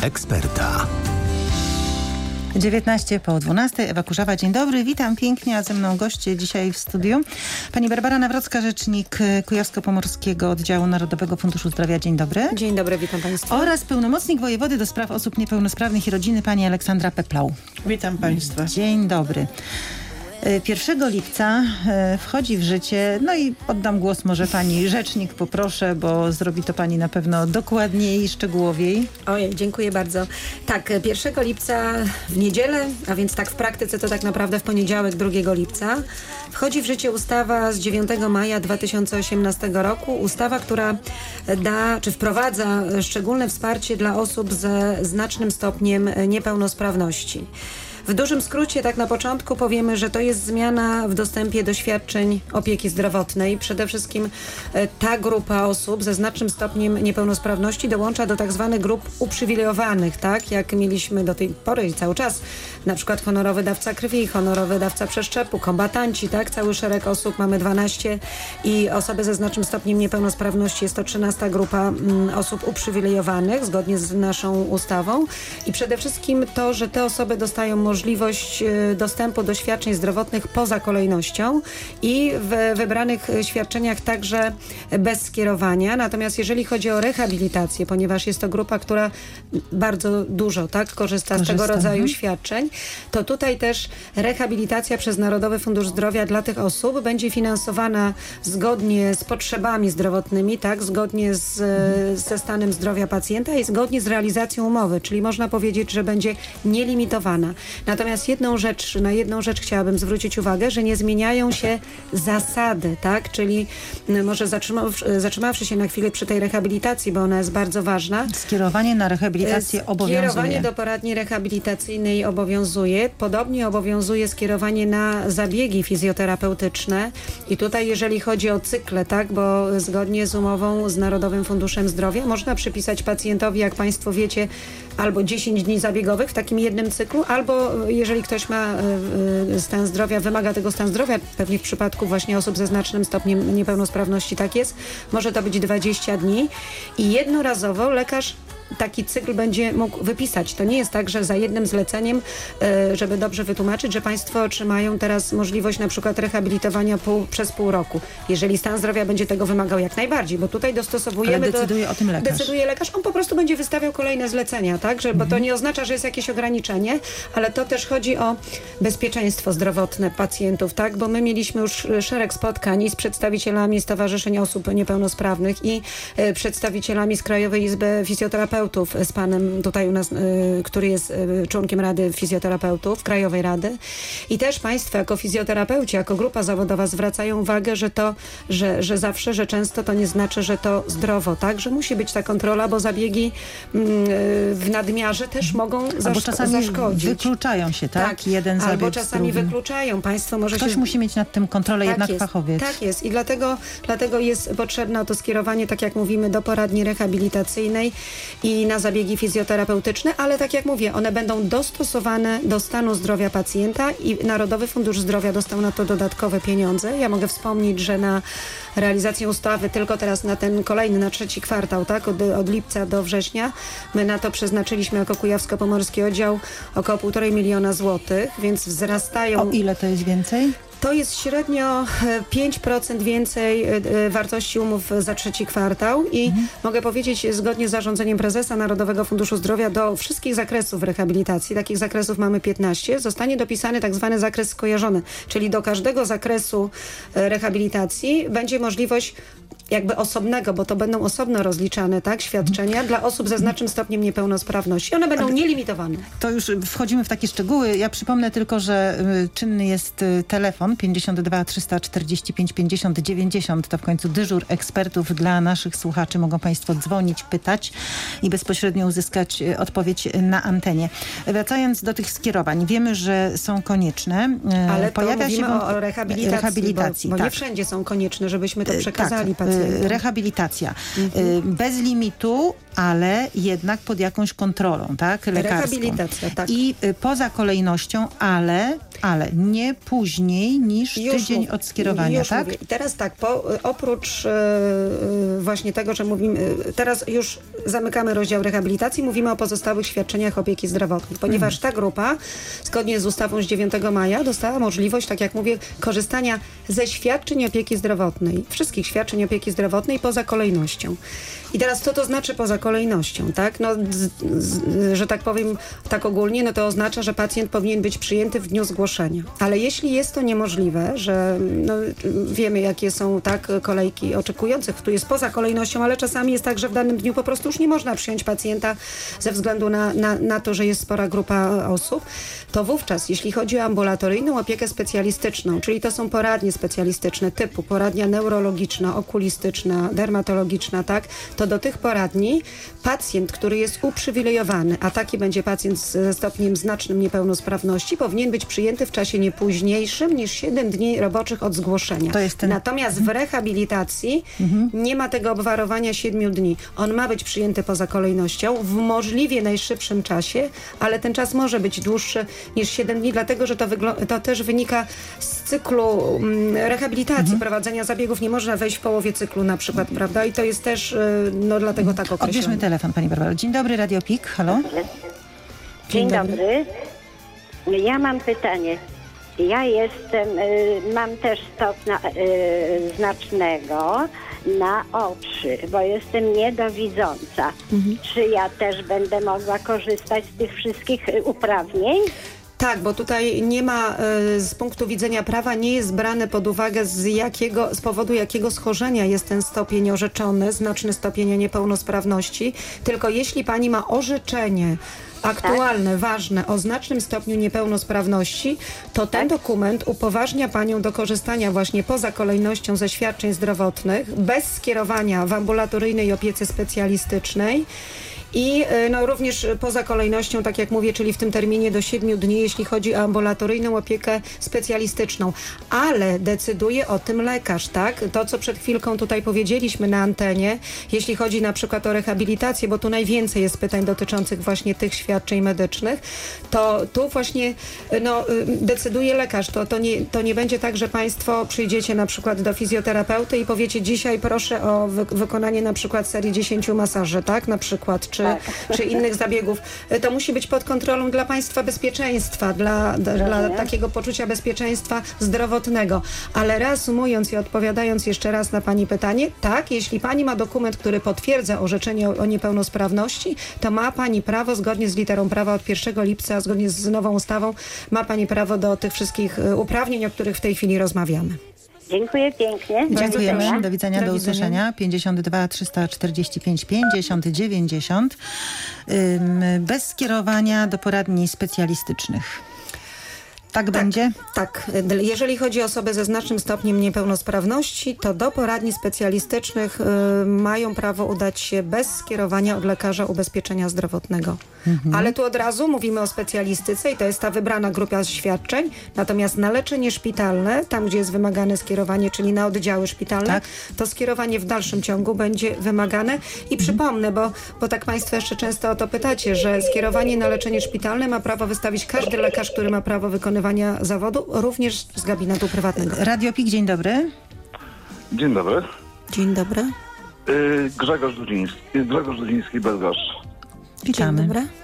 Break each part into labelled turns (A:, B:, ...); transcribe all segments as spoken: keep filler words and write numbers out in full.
A: eksperta.
B: dziewiętnaście po dwunastej. Ewa Kurzawa, dzień dobry. Witam pięknie, a ze mną goście dzisiaj w studiu. Pani Barbara Nawrocka, rzecznik Kujawsko-Pomorskiego Oddziału Narodowego Funduszu Zdrowia. Dzień dobry.
C: Dzień dobry, witam Państwa.
B: Oraz pełnomocnik wojewody do spraw osób niepełnosprawnych i rodziny, pani Aleksandra Peplau.
D: Witam Państwa.
B: Dzień dobry. pierwszego lipca wchodzi w życie, no i oddam głos może pani rzecznik, poproszę, bo zrobi to pani na pewno dokładniej i szczegółowiej.
C: Ojej, dziękuję bardzo. Tak, pierwszego lipca w niedzielę, a więc tak w praktyce to tak naprawdę w poniedziałek drugiego lipca, wchodzi w życie ustawa z dziewiątego maja dwa tysiące osiemnastego roku. Ustawa, która da, czy wprowadza szczególne wsparcie dla osób ze znacznym stopniem niepełnosprawności. W dużym skrócie, tak na początku powiemy, że to jest zmiana w dostępie do świadczeń opieki zdrowotnej. Przede wszystkim ta grupa osób ze znacznym stopniem niepełnosprawności dołącza do tak zwanych grup uprzywilejowanych, tak jak mieliśmy do tej pory i cały czas, na przykład honorowy dawca krwi, honorowy dawca przeszczepu, kombatanci, tak, cały szereg osób, mamy dwanaście i osoby ze znacznym stopniem niepełnosprawności jest to trzynasta grupa mm, osób uprzywilejowanych zgodnie z naszą ustawą i przede wszystkim to, że te osoby dostają możliwość dostępu do świadczeń zdrowotnych poza kolejnością i w wybranych świadczeniach także bez skierowania. Natomiast jeżeli chodzi o rehabilitację, ponieważ jest to grupa, która bardzo dużo tak, korzysta, korzysta z tego rodzaju hmm. świadczeń, to tutaj też rehabilitacja przez Narodowy Fundusz Zdrowia dla tych osób będzie finansowana zgodnie z potrzebami zdrowotnymi, tak, zgodnie z, hmm. ze stanem zdrowia pacjenta i zgodnie z realizacją umowy, czyli można powiedzieć, że będzie nielimitowana. Natomiast jedną rzecz, na jedną rzecz chciałabym zwrócić uwagę, że nie zmieniają się zasady, tak? Czyli może zatrzymawszy, zatrzymawszy się na chwilę przy tej rehabilitacji, bo ona jest bardzo ważna.
B: Skierowanie na rehabilitację obowiązuje.
C: Skierowanie do poradni rehabilitacyjnej obowiązuje. Podobnie obowiązuje skierowanie na zabiegi fizjoterapeutyczne. I tutaj jeżeli chodzi o cykle, tak? Bo zgodnie z umową z Narodowym Funduszem Zdrowia można przypisać pacjentowi, jak Państwo wiecie, albo dziesięć dni zabiegowych w takim jednym cyklu, albo jeżeli ktoś ma y, stan zdrowia, wymaga tego stan zdrowia, pewnie w przypadku właśnie osób ze znacznym stopniem niepełnosprawności tak jest, może to być dwadzieścia dni i jednorazowo lekarz taki cykl będzie mógł wypisać. To nie jest tak, że za jednym zleceniem, żeby dobrze wytłumaczyć, że Państwo otrzymają teraz możliwość na przykład rehabilitowania pół, przez pół roku. Jeżeli stan zdrowia będzie tego wymagał, jak najbardziej, bo tutaj dostosowujemy
B: Ale decyduje
C: do...
B: o tym lekarz.
C: Decyduje lekarz. On po prostu będzie wystawiał kolejne zlecenia, tak? Że, mhm. Bo to nie oznacza, że jest jakieś ograniczenie, ale to też chodzi o bezpieczeństwo zdrowotne pacjentów, tak? Bo my mieliśmy już szereg spotkań z przedstawicielami Stowarzyszeń Osób Niepełnosprawnych i y, przedstawicielami z Krajowej Izby Fizjoterapeutów, z panem tutaj u nas, y, który jest y, członkiem Rady Fizjoterapeutów, Krajowej Rady. I też Państwo jako fizjoterapeuci, jako grupa zawodowa zwracają uwagę, że to, że, że zawsze, że często to nie znaczy, że to zdrowo, tak? Że musi być ta kontrola, bo zabiegi y, w nadmiarze też mogą zaszk-
B: albo czasami
C: zaszkodzić.
B: wykluczają się, tak?
C: tak.
B: Jeden zabieg
C: albo czasami wykluczają. Państwo może
B: Ktoś
C: się...
B: musi mieć nad tym kontrolę,
C: tak
B: jednak
C: jest,
B: fachowiec.
C: Tak jest. I dlatego, dlatego jest potrzebne to skierowanie, tak jak mówimy, do poradni rehabilitacyjnej i na zabiegi fizjoterapeutyczne, ale tak jak mówię, one będą dostosowane do stanu zdrowia pacjenta i Narodowy Fundusz Zdrowia dostał na to dodatkowe pieniądze. Ja mogę wspomnieć, że na realizację ustawy tylko teraz na ten kolejny, na trzeci kwartał, tak, od, od lipca do września, my na to przeznaczyliśmy jako Kujawsko-Pomorski Oddział około półtorej miliona złotych, więc wzrastają...
B: O ile to jest więcej?
C: To jest średnio pięć procent więcej wartości umów za trzeci kwartał i mhm. mogę powiedzieć, zgodnie z zarządzeniem prezesa Narodowego Funduszu Zdrowia do wszystkich zakresów rehabilitacji, takich zakresów mamy piętnaście, zostanie dopisany tak zwany zakres skojarzony, czyli do każdego zakresu rehabilitacji będzie możliwość jakby osobnego, bo to będą osobno rozliczane, tak, świadczenia dla osób ze znacznym stopniem niepełnosprawności. One będą nielimitowane.
B: To już wchodzimy w takie szczegóły. Ja przypomnę tylko, że y, czynny jest y, telefon pięćdziesiąt dwa trzysta czterdzieści pięć pięćdziesiąt dziewięćdziesiąt. To w końcu dyżur ekspertów dla naszych słuchaczy. Mogą Państwo dzwonić, pytać i bezpośrednio uzyskać y, odpowiedź na antenie. Wracając do tych skierowań. Wiemy, że są konieczne. Y,
C: Ale to
B: pojawia
C: mówimy
B: się
C: o rehabilitacji,
B: rehabilitacji
C: bo, bo
B: tak.
C: nie wszędzie są konieczne, żebyśmy to przekazali
B: tak,
C: pacjentom.
B: Rehabilitacja.
C: Mhm.
B: Bez limitu ale jednak pod jakąś kontrolą, tak? Lekarską.
C: Rehabilitacja, tak.
B: I y, poza kolejnością, ale, ale nie później niż
C: Już
B: tydzień
C: mów,
B: od skierowania,
C: już
B: tak?
C: Mówię. I teraz tak, po, oprócz e, właśnie tego, że mówimy, teraz już zamykamy rozdział rehabilitacji, mówimy o pozostałych świadczeniach opieki zdrowotnej, ponieważ ta grupa, zgodnie z ustawą z dziewiątego maja, dostała możliwość, tak jak mówię, korzystania ze świadczeń opieki zdrowotnej, wszystkich świadczeń opieki zdrowotnej poza kolejnością. I teraz co to znaczy poza kolejnością, tak? No, z, z, że tak powiem tak ogólnie, no to oznacza, że pacjent powinien być przyjęty w dniu zgłoszenia. Ale jeśli jest to niemożliwe, że no, wiemy, jakie są tak kolejki oczekujących, tu jest poza kolejnością, ale czasami jest tak, że w danym dniu po prostu już nie można przyjąć pacjenta ze względu na, na, na to, że jest spora grupa osób, to wówczas, jeśli chodzi o ambulatoryjną opiekę specjalistyczną, czyli to są poradnie specjalistyczne typu poradnia neurologiczna, okulistyczna, dermatologiczna, tak, to do tych poradni pacjent, który jest uprzywilejowany, a taki będzie pacjent ze stopniem znacznym niepełnosprawności, powinien być przyjęty w czasie nie późniejszym niż siedem dni roboczych od zgłoszenia.
B: To jest ten...
C: Natomiast w rehabilitacji mhm. nie ma tego obwarowania siedmiu dni. On ma być przyjęty poza kolejnością w możliwie najszybszym czasie, ale ten czas może być dłuższy niż siedem dni, dlatego że to, wygl- to też wynika z cyklu mm, rehabilitacji, mhm. prowadzenia zabiegów. Nie można wejść w połowie cyklu na przykład, prawda? I to jest też no dlatego tak określone.
B: Odbierzmy telefon, pani Barbaro. Dzień dobry, Radio Pik. Halo?
A: Dzień, Dzień dobry. dobry. Ja mam pytanie. Ja jestem, y, mam też stopnia y, znacznego na oczy, bo jestem niedowidząca. Mhm. Czy ja też będę mogła korzystać z tych wszystkich y, uprawnień?
C: Tak, bo tutaj nie ma, z punktu widzenia prawa, nie jest brane pod uwagę z jakiego, z powodu jakiego schorzenia jest ten stopień orzeczony, znaczny stopień niepełnosprawności, tylko jeśli pani ma orzeczenie aktualne, tak. ważne, o znacznym stopniu niepełnosprawności, to ten tak. dokument upoważnia panią do korzystania właśnie poza kolejnością ze świadczeń zdrowotnych, bez skierowania w ambulatoryjnej opiece specjalistycznej. I no, również poza kolejnością, tak jak mówię, czyli w tym terminie do siedmiu dni, jeśli chodzi o ambulatoryjną opiekę specjalistyczną. Ale decyduje o tym lekarz, tak? To, co przed chwilką tutaj powiedzieliśmy na antenie, jeśli chodzi na przykład o rehabilitację, bo tu najwięcej jest pytań dotyczących właśnie tych świadczeń medycznych, to tu właśnie no, decyduje lekarz. To, to, nie, to nie będzie tak, że państwo przyjdziecie na przykład do fizjoterapeuty i powiecie dzisiaj proszę o wy- wykonanie na przykład serii dziesięciu masaży, tak? Na przykład, czy Czy, czy innych zabiegów. To musi być pod kontrolą dla państwa bezpieczeństwa, dla, dla, dla takiego poczucia bezpieczeństwa zdrowotnego. Ale reasumując i odpowiadając jeszcze raz na pani pytanie, tak, jeśli pani ma dokument, który potwierdza orzeczenie o, o niepełnosprawności, to ma pani prawo, zgodnie z literą prawa od pierwszego lipca, zgodnie z nową ustawą, ma pani prawo do tych wszystkich uprawnień, o których w tej chwili rozmawiamy.
A: Dziękuję pięknie.
B: Dziękujemy. Do widzenia, do,
C: do
B: usłyszenia. pięćdziesiąt dwa trzysta czterdzieści pięć pięćdziesiąt dziewięćdziesiąt. Bez skierowania do poradni specjalistycznych. Tak, tak będzie?
C: Tak. Jeżeli chodzi o osoby ze znacznym stopniem niepełnosprawności, to do poradni specjalistycznych y, mają prawo udać się bez skierowania od lekarza ubezpieczenia zdrowotnego. Mhm. Ale tu od razu mówimy o specjalistyce i to jest ta wybrana grupa świadczeń. Natomiast na leczenie szpitalne, tam gdzie jest wymagane skierowanie, czyli na oddziały szpitalne, tak. to skierowanie w dalszym ciągu będzie wymagane. I mhm. przypomnę, bo, bo tak państwo jeszcze często o to pytacie, że skierowanie na leczenie szpitalne ma prawo wystawić każdy lekarz, który ma prawo wykonywania zawodu, również z gabinetu prywatnego.
B: Radio Pik, dzień dobry.
D: Dzień dobry.
C: Dzień dobry.
D: Yy, Grzegorz Dudziński, Grzegorz Dudziński, Bydgoszcz.
B: Witamy.
C: Dzień dobry.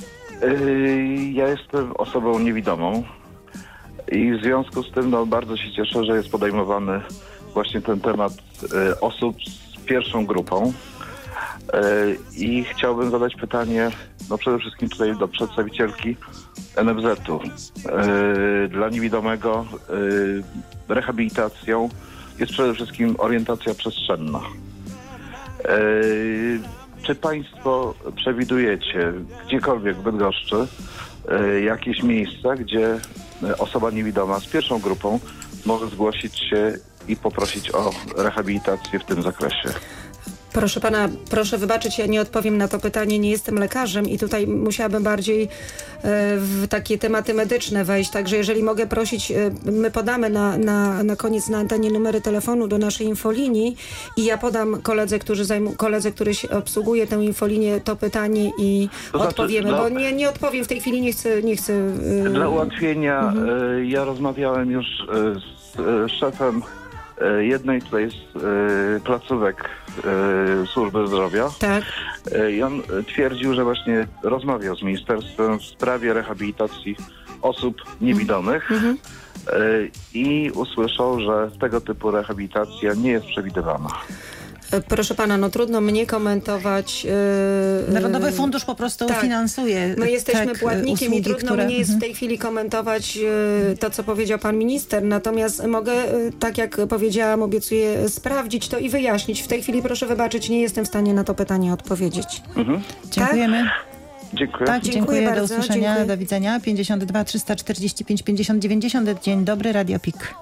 D: Yy, ja jestem osobą niewidomą i w związku z tym no, bardzo się cieszę, że jest podejmowany właśnie ten temat yy, osób z pierwszą grupą. Yy, I chciałbym zadać pytanie, no przede wszystkim tutaj do przedstawicielki N F Z-u. Yy, dla niewidomego yy, rehabilitacją jest przede wszystkim orientacja przestrzenna. Yy, czy państwo przewidujecie gdziekolwiek w Bydgoszczy yy, jakieś miejsca, gdzie osoba niewidoma z pierwszą grupą może zgłosić się i poprosić o rehabilitację w tym zakresie?
C: Proszę pana, proszę wybaczyć, ja nie odpowiem na to pytanie, nie jestem lekarzem i tutaj musiałabym bardziej e, w takie tematy medyczne wejść, także jeżeli mogę prosić, e, my podamy na, na, na koniec na antenie numery telefonu do naszej infolinii i ja podam koledze, który zajmu, koledze, który się obsługuje tę infolinię, to pytanie i
D: To znaczy,
C: odpowiemy,
D: dla-
C: bo nie, nie odpowiem w tej chwili, nie chcę... Nie chcę e,
D: Dla ułatwienia,
C: Mhm.
D: e, ja rozmawiałem już e, z e, szefem e, jednej tutaj z e, placówek e, służby zdrowia
C: tak.
D: e, i on e, twierdził, że właśnie rozmawiał z ministerstwem w sprawie rehabilitacji osób niewidomych
C: Mhm.
D: e, i usłyszał, że tego typu rehabilitacja nie jest przewidywana.
C: Proszę pana, no trudno mnie komentować. Yy,
B: Narodowy Fundusz po prostu
C: tak.
B: finansuje
C: My jesteśmy
B: tak,
C: płatnikiem
B: usługi,
C: i trudno
B: które...
C: mnie jest w
B: Mhm.
C: tej chwili komentować yy, to, co powiedział pan minister. Natomiast mogę, yy, tak jak powiedziałam, obiecuję sprawdzić to i wyjaśnić. W tej chwili, proszę wybaczyć, nie jestem w stanie na to pytanie odpowiedzieć.
D: Mhm.
B: Dziękujemy.
D: Dziękuję.
B: Tak,
C: Dziękuję
B: dziękuję, do
C: bardzo,
B: usłyszenia,
C: dziękuję.
B: do widzenia. pięćdziesiąt dwa trzysta czterdzieści pięć pięćdziesiąt dziewięćdziesiąt. Dzień dobry, Radio P I K.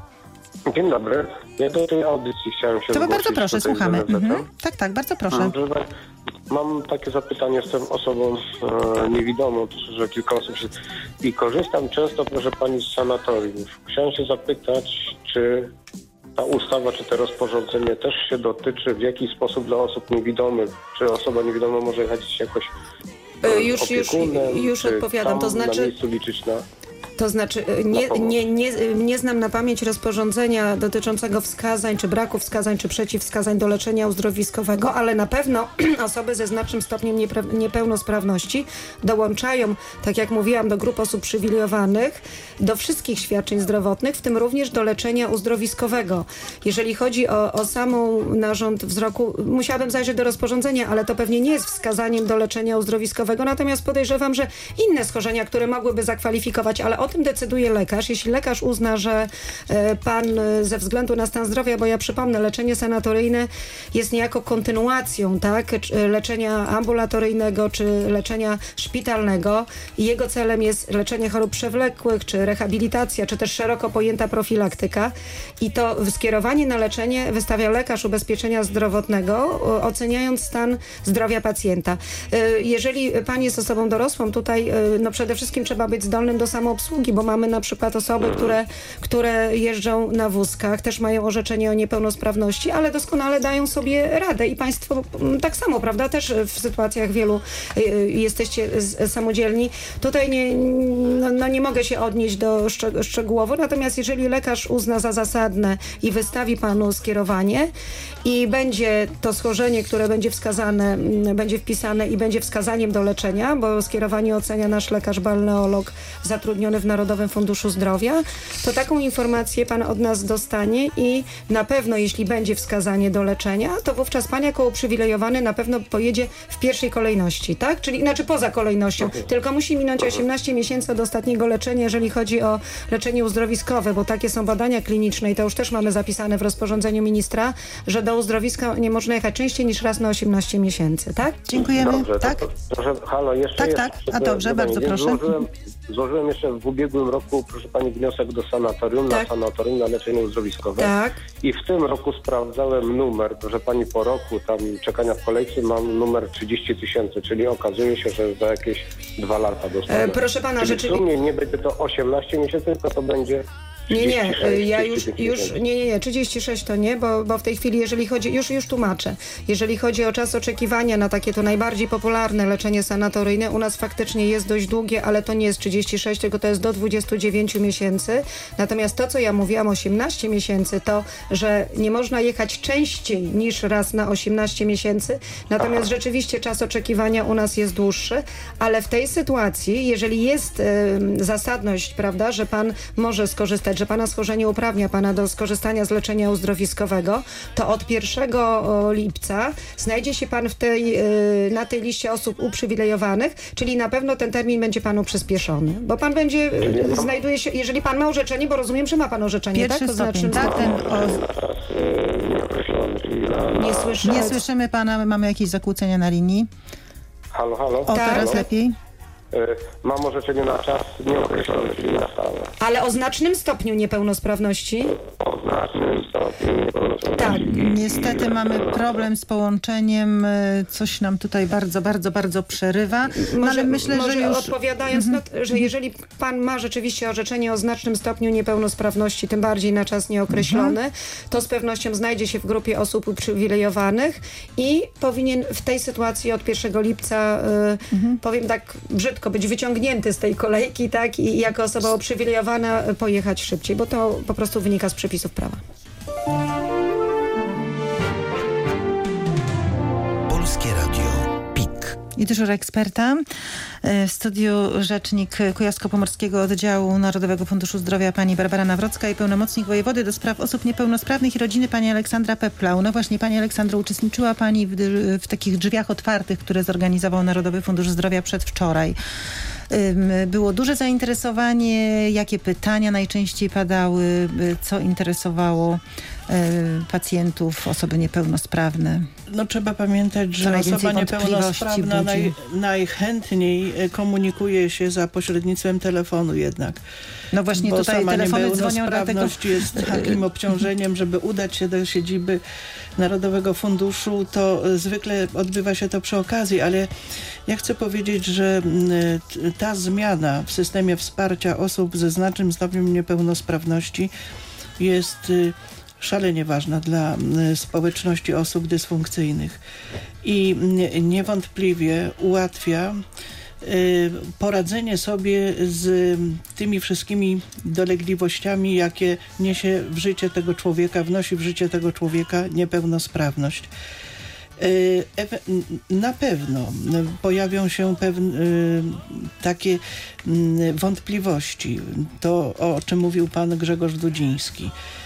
E: Dzień dobry. Ja do tej audycji chciałem się
B: To
E: zgłosić.
B: bardzo proszę,
E: tutaj z
B: słuchamy.
E: N F Z-em.
B: Mhm. Tak, tak, bardzo proszę.
E: Proszę pana, mam takie zapytanie, jestem osobą e, niewidomą, to że kilka osób się... I korzystam często, proszę pani, z sanatoriów. Chciałem się zapytać, czy ta ustawa, czy to rozporządzenie też się dotyczy w jaki sposób dla osób niewidomych, czy osoba niewidoma może jechać jakoś
C: E,
E: e,
C: już- już-
E: opiekunem,
C: już
E: czy
C: odpowiadam,
E: sam
C: to znaczy-
E: na miejscu liczyć na...
C: To znaczy, y, nie,
E: pomoc.
C: nie, nie, nie znam na pamięć rozporządzenia dotyczącego wskazań, czy braku wskazań, czy przeciwwskazań do leczenia uzdrowiskowego, ale na pewno osoby ze znacznym stopniem niepra- niepełnosprawności dołączają, tak jak mówiłam, do grup osób przywilejowanych, do wszystkich świadczeń zdrowotnych, w tym również do leczenia uzdrowiskowego. Jeżeli chodzi o, o samą narząd wzroku, musiałabym zajrzeć do rozporządzenia, ale to pewnie nie jest wskazaniem do leczenia uzdrowiskowego, natomiast podejrzewam, że inne schorzenia, które mogłyby zakwalifikować, ale o tym decyduje lekarz. Jeśli lekarz uzna, że e, pan e, ze względu na stan zdrowia, bo ja przypomnę, leczenie sanatoryjne jest niejako kontynuacją, tak, czy, leczenia ambulatoryjnego czy leczenia szpitalnego i jego celem jest leczenie chorób przewlekłych, czy rehabilitacja, czy też szeroko pojęta profilaktyka i to skierowanie na leczenie wystawia lekarz ubezpieczenia zdrowotnego, o, oceniając stan zdrowia pacjenta. E, jeżeli pan jest osobą dorosłą, tutaj e, no przede wszystkim trzeba być zdolnym do samoobsługi, bo mamy na przykład osoby, które, które jeżdżą na wózkach, też mają orzeczenie o niepełnosprawności, ale doskonale dają sobie radę i państwo mm, tak samo, prawda, też w sytuacjach wielu y, jesteście z, samodzielni. Tutaj nie, no, no nie mogę się odnieść do szczeg- szczegółowo, natomiast jeżeli lekarz uzna za zasadne i wystawi panu skierowanie i będzie to schorzenie, które będzie wskazane, mm, będzie wpisane i będzie wskazaniem do leczenia, bo skierowanie ocenia nasz lekarz balneolog zatrudniony w Narodowym Funduszu Zdrowia, to taką informację pan od nas dostanie i na pewno, jeśli będzie wskazanie do leczenia, to wówczas pan jako uprzywilejowany na pewno pojedzie w pierwszej kolejności, tak? Czyli, znaczy poza kolejnością. Tylko musi minąć osiemnaście miesięcy od ostatniego leczenia, jeżeli chodzi o leczenie uzdrowiskowe, bo takie są badania kliniczne i to już też mamy zapisane w rozporządzeniu ministra, że do uzdrowiska nie można jechać częściej niż raz na osiemnaście miesięcy, tak?
B: Dziękujemy.
E: Dobrze,
B: Tak?
E: to, proszę, halo, jeszcze
B: Tak,
E: jest
B: tak. A
E: przed-
B: dobrze,
E: pytanie.
B: bardzo
E: Więc
B: proszę.
E: Złożyłem, złożyłem jeszcze w ubiegłym roku, proszę pani, wniosek do sanatorium,
C: Tak.
E: na sanatorium, na leczenie uzdrowiskowe.
C: Tak.
E: I w tym roku sprawdzałem numer, proszę pani, po roku tam czekania w kolejce mam numer trzydzieści tysięcy, czyli okazuje się, że za jakieś dwa lata dostanę.
C: E, proszę pana,
E: czyli
C: rzeczywiście-
E: w sumie nie będzie to osiemnaście miesięcy, tylko to będzie
C: Nie, nie,
E: trzydzieści sześć,
C: ja już,
E: trzydzieści pięć
C: już
E: miesięcy.
C: nie, nie, nie, trzydzieści sześć to nie, bo, bo w tej chwili, jeżeli chodzi, już, już tłumaczę, jeżeli chodzi o czas oczekiwania na takie to najbardziej popularne leczenie sanatoryjne, u nas faktycznie jest dość długie, ale to nie jest trzydzieści sześć, tylko to jest do dwudziestu dziewięciu miesięcy. Natomiast to, co ja mówiłam, osiemnaście miesięcy, to, że nie można jechać częściej niż raz na osiemnaście miesięcy, natomiast rzeczywiście czas oczekiwania u nas jest dłuższy, ale w tej sytuacji, jeżeli jest y, zasadność, prawda, że pan może skorzystać, że pana schorzenie uprawnia pana do skorzystania z leczenia uzdrowiskowego, to od pierwszego lipca znajdzie się pan w tej, y, na tej liście osób uprzywilejowanych, czyli na pewno ten termin będzie panu przyspieszony, bo pan będzie, y, znajduje się, jeżeli pan ma orzeczenie, bo rozumiem, że ma pan orzeczenie,
B: Pierwszy
C: tak?
B: stopień,
C: znaczy,
B: tak? Ten o...
C: nie słyszę.
B: Nie słyszymy pana, mamy jakieś zakłócenia na linii.
E: Halo, halo.
B: O,
C: Tak.
B: teraz lepiej.
E: Y, Mam orzeczenie na czas nieokreślony, czyli na stałe.
C: Ale o znacznym stopniu niepełnosprawności?
E: O znacznym stopniu niepełnosprawności.
C: Tak,
B: Niestety mamy problem z połączeniem. Coś nam tutaj bardzo, bardzo, bardzo przerywa. No,
C: Może,
B: ale myślę,
C: może
B: że już...
C: odpowiadając, no, że jeżeli pan ma rzeczywiście orzeczenie o znacznym stopniu niepełnosprawności, tym bardziej na czas nieokreślony, mhm. to z pewnością znajdzie się w grupie osób uprzywilejowanych i powinien w tej sytuacji od pierwszego lipca, y, mhm. powiem tak brzydko, być wyciągnięty z tej kolejki, tak, i jako osoba uprzywilejowana pojechać szybciej, bo to po prostu wynika z przepisów prawa.
F: Polskie Radio PiK.
B: I dyżur eksperta. W studiu rzecznik Kujawsko-Pomorskiego Oddziału Narodowego Funduszu Zdrowia pani Barbara Nawrocka i pełnomocnik wojewody do spraw osób niepełnosprawnych i rodziny pani Aleksandra Peplau. No właśnie, pani Aleksandro, uczestniczyła pani w, w takich drzwiach otwartych, które zorganizował Narodowy Fundusz Zdrowia przedwczoraj. Było duże zainteresowanie. Jakie pytania najczęściej padały? Co interesowało pacjentów, osoby niepełnosprawne?
G: No trzeba pamiętać, że osoba niepełnosprawna naj, najchętniej komunikuje się za pośrednictwem telefonu jednak.
B: No właśnie
G: bo
B: tutaj
G: sama
B: telefony dzwonią dlatego...
G: jest takim obciążeniem, żeby udać się do siedziby Narodowego Funduszu, to zwykle odbywa się to przy okazji, ale ja chcę powiedzieć, że ta zmiana w systemie wsparcia osób ze znacznym stopniem niepełnosprawności jest szalenie ważna dla społeczności osób dysfunkcyjnych i niewątpliwie ułatwia poradzenie sobie z tymi wszystkimi dolegliwościami, jakie niesie w życie tego człowieka, wnosi w życie tego człowieka niepełnosprawność. Na pewno pojawią się pewne takie wątpliwości. To, o czym mówił pan Grzegorz Dudziński,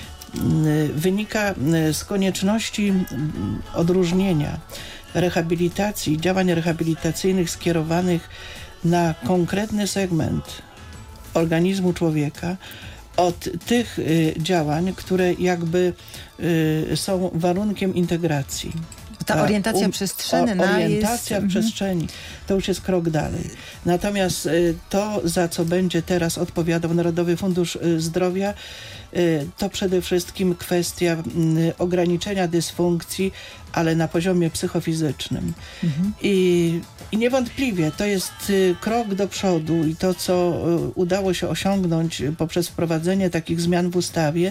G: wynika z konieczności odróżnienia rehabilitacji, działań rehabilitacyjnych skierowanych na konkretny segment organizmu człowieka od tych y, działań, które jakby y, są warunkiem integracji.
B: Ta orientacja um, przestrzenna
G: o, Orientacja
B: jest...
G: w przestrzeni to już jest krok dalej. Natomiast y, to, za co będzie teraz odpowiadał Narodowy Fundusz Zdrowia, y, to przede wszystkim kwestia y, ograniczenia dysfunkcji, ale na poziomie psychofizycznym. Mhm. I, I niewątpliwie to jest y, krok do przodu i to, co y, udało się osiągnąć poprzez wprowadzenie takich zmian w ustawie,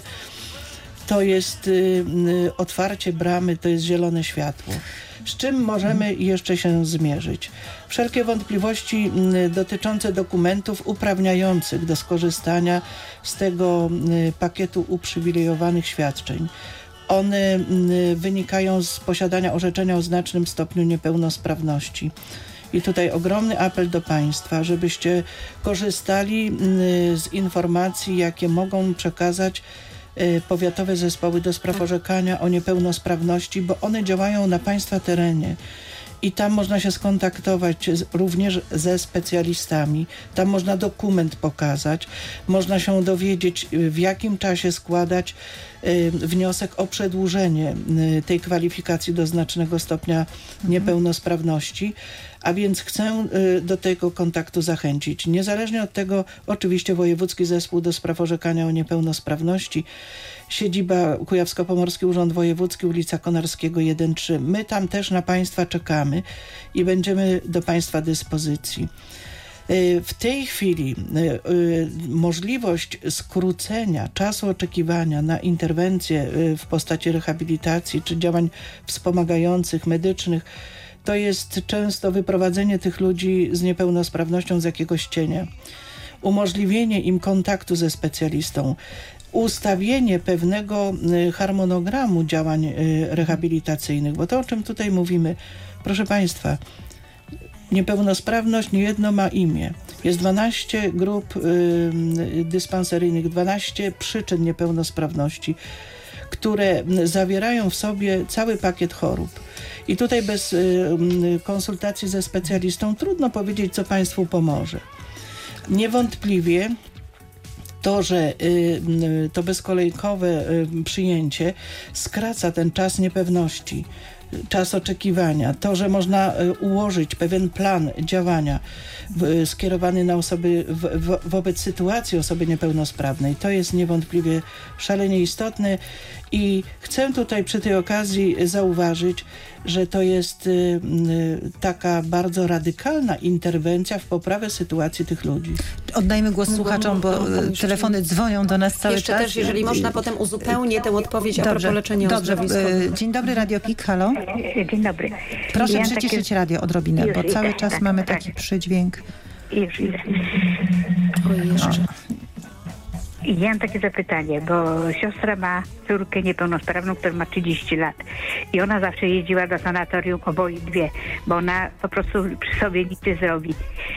G: to jest y, y, otwarcie bramy, to jest zielone światło. Z czym możemy jeszcze się zmierzyć? Wszelkie wątpliwości y, dotyczące dokumentów uprawniających do skorzystania z tego y, pakietu uprzywilejowanych świadczeń. One y, wynikają z posiadania orzeczenia o znacznym stopniu niepełnosprawności. I tutaj ogromny apel do państwa, żebyście korzystali y, z informacji, jakie mogą przekazać powiatowe zespoły do spraw orzekania o niepełnosprawności, bo one działają na państwa terenie i tam można się skontaktować z, również ze specjalistami. Tam można dokument pokazać, można się dowiedzieć, w jakim czasie składać y, wniosek o przedłużenie y, tej kwalifikacji do znacznego stopnia mhm. niepełnosprawności. A więc chcę y, do tego kontaktu zachęcić. Niezależnie od tego, oczywiście Wojewódzki Zespół do Spraw Orzekania o Niepełnosprawności, siedziba Kujawsko-Pomorski Urząd Wojewódzki, ulica Konarskiego jeden trzy. My tam też na państwa czekamy i będziemy do państwa dyspozycji. Y, w tej chwili y, y, możliwość skrócenia czasu oczekiwania na interwencję y, w postaci rehabilitacji czy działań wspomagających, medycznych, to jest często wyprowadzenie tych ludzi z niepełnosprawnością z jakiegoś cienia. Umożliwienie im kontaktu ze specjalistą, ustawienie pewnego harmonogramu działań rehabilitacyjnych, bo to, o czym tutaj mówimy, proszę państwa, niepełnosprawność niejedno ma imię. Jest dwanaście grup y, dyspanseryjnych, dwanaście przyczyn niepełnosprawności, które zawierają w sobie cały pakiet chorób. I tutaj bez y, konsultacji ze specjalistą trudno powiedzieć, co państwu pomoże. Niewątpliwie to, że y, y, to bezkolejkowe y, przyjęcie skraca ten czas niepewności czas oczekiwania, to, że można ułożyć pewien plan działania w, skierowany na osoby w, w, wobec sytuacji osoby niepełnosprawnej, to jest niewątpliwie szalenie istotne i chcę tutaj przy tej okazji zauważyć, że to jest y, y, taka bardzo radykalna interwencja w poprawę sytuacji tych ludzi.
B: Oddajmy głos słuchaczom, bo telefony dzwonią do nas cały
C: Jeszcze
B: czas.
C: też, jeżeli można, potem uzupełnię tę odpowiedź
B: Dobrze,
C: a propos leczenia
B: dobrze.
C: uzdrowiskowego.
B: Dzień dobry, Radio Pik, halo.
A: Dzień dobry.
B: Proszę
A: Ja
B: przyciszyć
A: takie...
B: radio odrobinę,
A: Już
B: bo
A: idę,
B: cały czas
A: tak,
B: mamy
A: tak.
B: taki przydźwięk.
A: Już idę.
C: Oj, jeszcze.
A: I ja mam takie zapytanie, bo siostra ma córkę niepełnosprawną, która ma trzydzieści lat i ona zawsze jeździła do sanatorium obojętnie, bo ona po prostu przy sobie nic nie zrobi.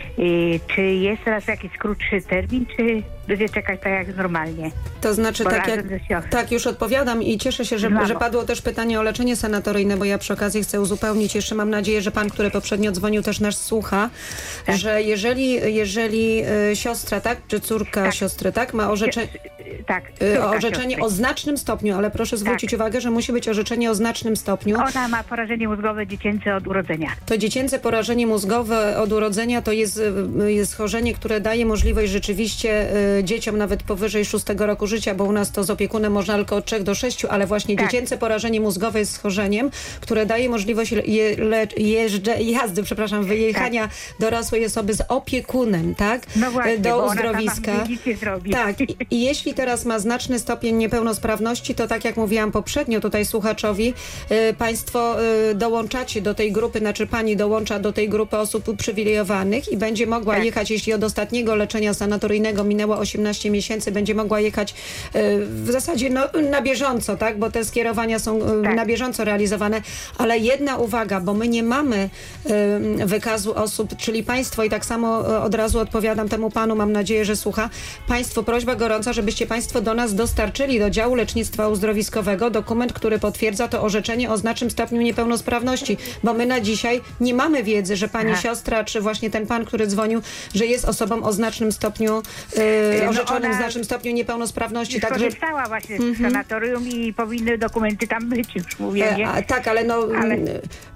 A: I czy jest teraz jakiś krótszy termin, czy będzie czekać tak jak normalnie?
C: To znaczy,
A: Bo
C: tak, jak,
A: razem ze siostrą.
C: tak już odpowiadam i cieszę się, że,
A: Brawo.
C: że padło też pytanie o leczenie sanatoryjne, bo ja przy okazji chcę uzupełnić, jeszcze mam nadzieję, że pan, który poprzednio dzwonił, też nas słucha,
A: Tak.
C: że jeżeli, jeżeli y, siostra, tak, czy córka
A: Tak.
C: siostry, tak, ma orzeczenie...
A: Tak,
C: Y,
A: córka
C: orzeczenie
A: siostry.
C: o znacznym stopniu, ale proszę zwrócić uwagę, że musi być orzeczenie o znacznym stopniu.
A: Ona ma porażenie mózgowe dziecięce od urodzenia.
C: To dziecięce porażenie mózgowe od urodzenia to jest, y, jest schorzenie, które daje możliwość rzeczywiście y, dzieciom nawet powyżej szóstego roku życia, bo u nas to z opiekunem można tylko od trzech do sześciu, ale właśnie
A: Tak.
C: dziecięce porażenie mózgowe jest schorzeniem, które daje możliwość je, le, jeżdże, jazdy, przepraszam, wyjechania dorosłej osoby z opiekunem, tak?
A: No właśnie,
C: do
A: bo ona
C: uzdrowiska.
A: sama nic nie zrobi.
C: Tak, i, i jeśli teraz ma znaczny stopień niepełnosprawności, to tak jak mówiłam poprzednio tutaj słuchaczowi, y, państwo y, dołączacie do tej grupy, znaczy pani dołącza do tej grupy osób uprzywilejowanych i będzie mogła
A: Tak.
C: jechać, jeśli od ostatniego leczenia sanatoryjnego minęło osiemnaście miesięcy, będzie mogła jechać y, w zasadzie no, na bieżąco, tak, bo te skierowania są y,
A: Tak.
C: na bieżąco realizowane, ale jedna uwaga, bo my nie mamy y, wykazu osób, czyli państwo i tak samo y, od razu odpowiadam temu panu, mam nadzieję, że słucha, państwo, prośba gorąca, żebyście państwo do nas dostarczyli do działu lecznictwa uzdrowiskowego dokument, który potwierdza to orzeczenie o znacznym stopniu niepełnosprawności, bo my na dzisiaj nie mamy wiedzy, że pani
A: Aha.
C: siostra, czy właśnie ten pan, który dzwonił, że jest osobą o znacznym stopniu, y,
A: No
C: orzeczonym
A: ona
C: znacznym stopniu niepełnosprawności. Także
A: Skorzystała właśnie z sanatorium i powinny dokumenty tam być, już mówię, nie?
C: E, a, tak, ale no
A: Ale-
C: m,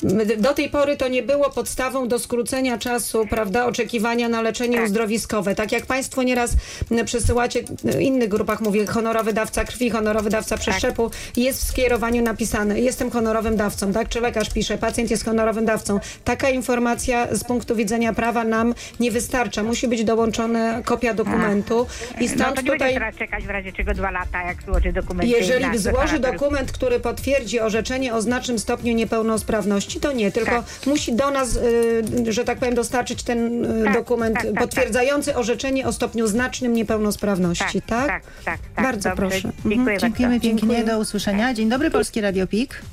C: do tej pory to nie było podstawą do skrócenia czasu, prawda, oczekiwania na leczenie
A: Tak.
C: uzdrowiskowe. Tak jak państwo nieraz m, przesyłacie, w innych grupach mówię, honorowy dawca krwi, honorowy dawca przeszczepu, jest w skierowaniu napisane, jestem honorowym dawcą, tak, czy lekarz pisze, pacjent jest honorowym dawcą. Taka informacja z punktu widzenia prawa nam nie wystarcza. Musi być dołączona kopia dokumentu i
A: No
C: stąd
A: to nie
C: tutaj...
A: będzie teraz czekać w razie czego dwa lata, jak złoży dokumenty. na-
C: Jeżeli
A: do
C: złoży
A: sanatorium.
C: dokument, który potwierdzi orzeczenie o znacznym stopniu niepełnosprawności, to nie, tylko
A: Tak.
C: musi do nas, y, że tak powiem, dostarczyć ten y,
A: Tak,
C: dokument
A: tak, tak,
C: potwierdzający orzeczenie o stopniu znacznym niepełnosprawności, tak?
A: Tak, tak, tak.
C: Bardzo
A: Dobrze.
C: proszę.
A: Dziękuję
B: Dziękujemy
A: bardzo.
B: pięknie,
C: Dziękuję.
B: do usłyszenia. Dzień dobry, Polskie Radio Pik.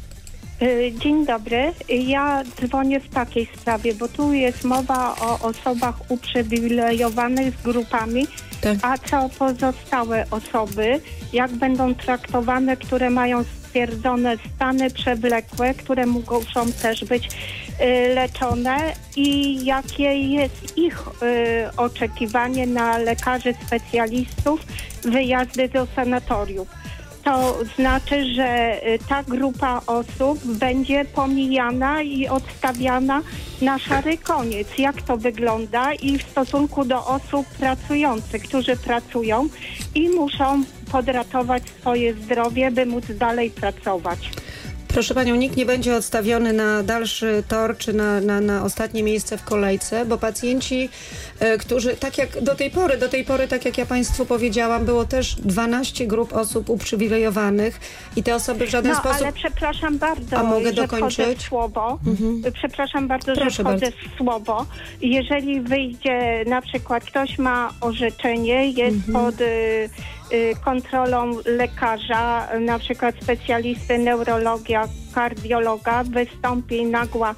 H: Y, Dzień dobry. Ja dzwonię w takiej sprawie, bo tu jest mowa o osobach uprzywilejowanych z grupami,
C: Tak.
H: a co pozostałe osoby, jak będą traktowane, które mają stwierdzone stany przewlekłe, które muszą też być y, leczone i jakie jest ich y, oczekiwanie na lekarzy specjalistów, wyjazdy do sanatoriów. To znaczy, że y, ta grupa osób będzie pomijana i odstawiana na szary koniec. Jak to wygląda i w stosunku do osób pracujących, którzy pracują i muszą podratować swoje zdrowie, by móc dalej pracować.
C: Proszę panią, nikt nie będzie odstawiony na dalszy tor czy na, na, na ostatnie miejsce w kolejce, bo pacjenci, e, którzy tak jak do tej pory, do tej pory, tak jak ja państwu powiedziałam, było też dwanaście grup osób uprzywilejowanych i te osoby w żaden
H: No,
C: sposób...
H: ale przepraszam bardzo,
C: A mogę
H: że
C: dokończyć?
H: wchodzę w słowo. Przepraszam bardzo,
C: Proszę
H: że wchodzę
C: bardzo.
H: w słowo. Jeżeli wyjdzie, na przykład ktoś ma orzeczenie, jest pod y, y, kontrolą lekarza, na przykład specjalisty neurologia, kardiologa, wystąpi nagła,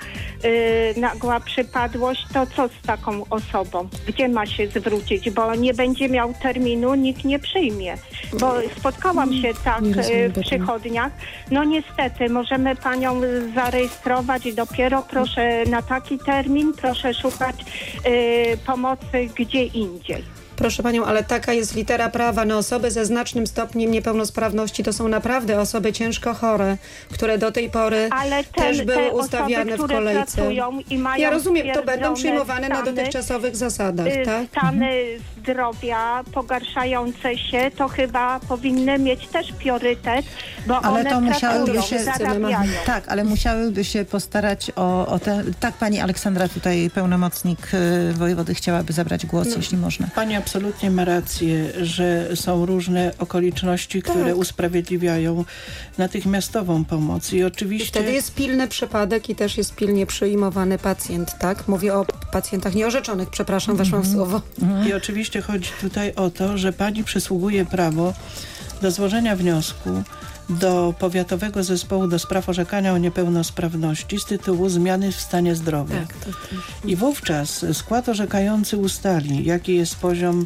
H: y, nagła przypadłość, to co z taką osobą? Gdzie ma się zwrócić? Bo nie będzie miał terminu, nikt nie przyjmie. Bo spotkałam się tak
C: nie rozumiem
H: y, w
C: tego.
H: przychodniach. No niestety, możemy panią zarejestrować dopiero, proszę na taki termin, proszę szukać y, pomocy gdzie indziej.
C: Proszę panią, ale taka jest litera prawa. No, osoby ze znacznym stopniem niepełnosprawności to są naprawdę osoby ciężko chore, które do tej pory
H: Ale ten,
C: też były
H: te
C: ustawiane
H: osoby,
C: w kolejce.
H: Pracują i mają
C: Ja rozumiem, to będą
H: stwierdzone
C: przyjmowane na
H: stany,
C: dotychczasowych zasadach,
H: y,
C: tak?
H: Stany zdrowia pogarszające się, to chyba powinny mieć też priorytet, bo
B: Ale
H: one
B: to musiałyby
H: pracują,
B: się-
H: zarabiają.
B: Tak, ale musiałyby się postarać o, o te... Tak, pani Aleksandra, tutaj pełnomocnik y, wojewody chciałaby zabrać głos,
C: No.
B: jeśli można.
G: Pani absolutnie ma rację, że są różne okoliczności, które
C: Tak.
G: usprawiedliwiają natychmiastową pomoc. I
C: I
G: oczywiście...
C: wtedy jest pilny przypadek i też jest pilnie przyjmowany pacjent, tak? Mówię o pacjentach nieorzeczonych, przepraszam, weszłam w słowo.
G: I oczywiście chodzi tutaj o to, że pani przysługuje prawo do złożenia wniosku do Powiatowego Zespołu do Spraw Orzekania o Niepełnosprawności z tytułu zmiany w stanie zdrowia.
C: Tak, tak, tak.
G: I wówczas skład orzekający ustali, jaki jest poziom